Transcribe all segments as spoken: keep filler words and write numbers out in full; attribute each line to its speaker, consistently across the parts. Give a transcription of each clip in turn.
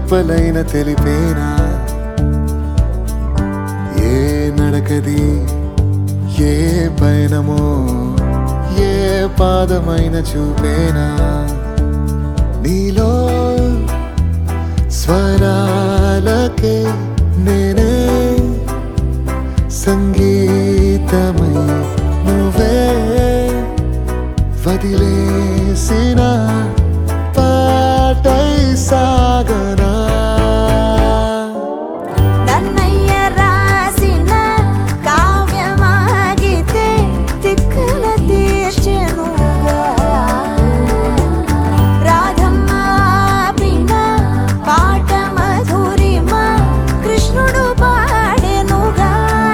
Speaker 1: రెప్పలైన తెలిపేనా ఏ నడకది ఏ పయనమో ఏ పాదమైన చూపేనా నీలో స్వరాలకే నేనే సంగీతమై నువ్వే వదిలేసిన పాటై సాగనా
Speaker 2: నన్నయ్య రాసిన కావ్యమాగితే తిక్కల తీర్చెనుగా రాధమ్మ ఆపిన పాట మధురిమ కృష్ణుడు పాడెనుగా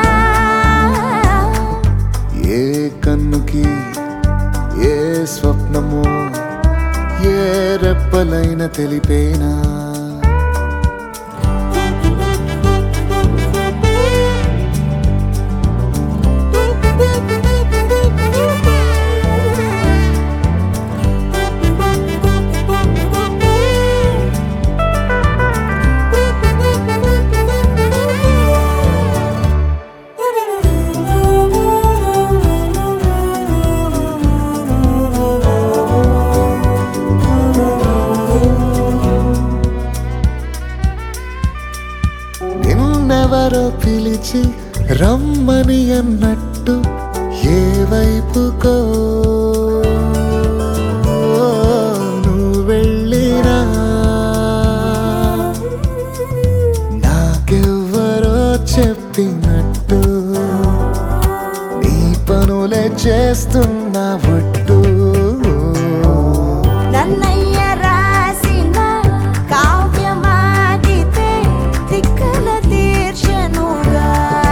Speaker 1: ఏ కన్నుకి ఏ స్వప్నమో ఏ రెప్పలైన తెలిపేనా నిన్నెవరో పిలిచి రమ్మని అన్నట్టు ఏ వైపుకో నువ్వు వెళ్ళినా నాకెవ్వరో చెప్పినట్టు నీ పనులే చేస్తున్నా ఒట్టు
Speaker 2: నన్నయ్య రాసిన కావ్యమాగితే తిక్కల తీర్చెనుగా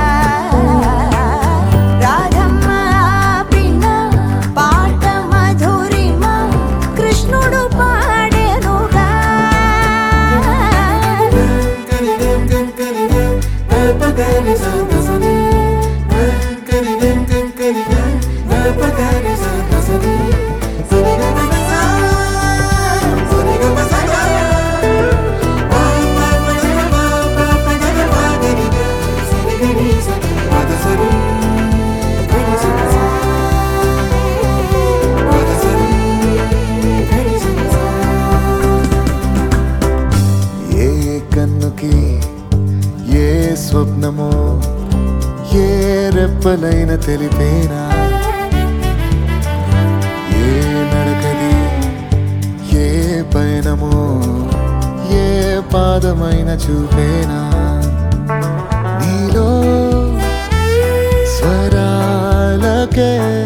Speaker 2: రాధమ్మ ఆపిన పాట మధురిమ కృష్ణుడు పాడెనుగా
Speaker 1: ఏ కన్నుకి ఏ స్వప్నమో ఏ రెప్పలైన తెలిపేనా ఏ నడకది ఏ పయనమో ఏ పాదమైన చూపేనా నీలో స్వరాలకే